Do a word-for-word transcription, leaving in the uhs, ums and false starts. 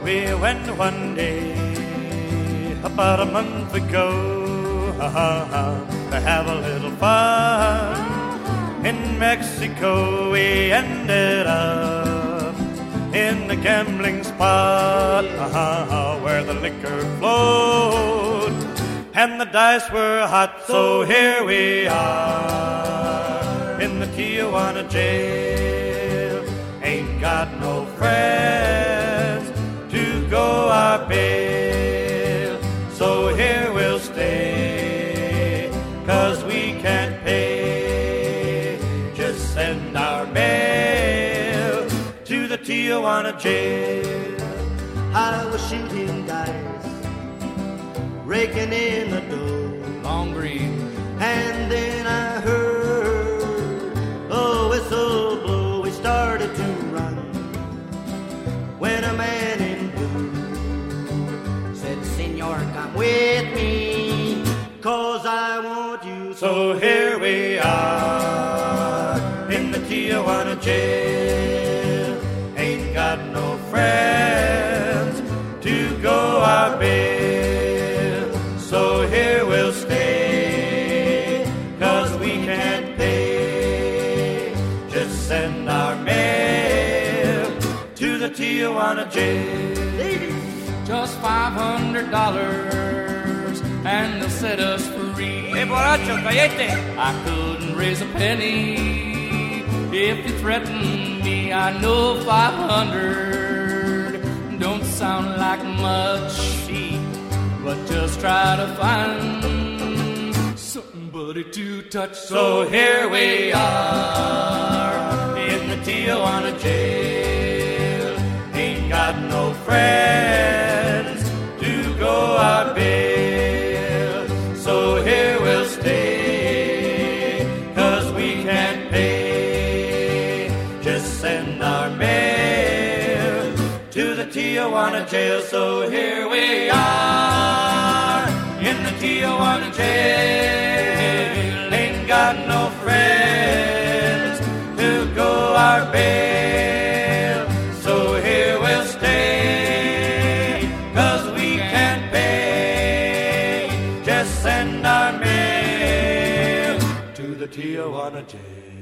We went one day, about a month ago, to have a little fun. In Mexico we ended up in the gambling spot, where the liquor flowed and the dice were hot. So here we are in the Tijuana jail. Ain't got no friends to go our bail. So here we'll stay, 'cause we can't pay. Just send our mail to the Tijuana jail. I was shooting dice, raking in the dough, Long Green, and then I heard a whistle blow. We started to run when a man in blue said, "Senor, come with me, 'cause I want you." So here we are in the Tijuana jail. Ain't got no friends to go our bail. So here we'll stay, 'cause we can't pay. Just send our mail to the Tijuana jail. just five hundred dollars, and they'll set us free. Hey, borracho, cállate. I couldn't raise a penny if you threatened me. I know five hundred don't sound like much, but just try to find somebody to touch. So here we are in the Tijuana jail. Ain't got no friends to go our bail. So here we'll stay, 'cause we can't pay. Just send our mail to the Tijuana jail. So here we are in the Tijuana jail. Ain't got no friends to go our bail. So here we'll stay, 'cause we can't pay. Just send our mail to the Tijuana jail.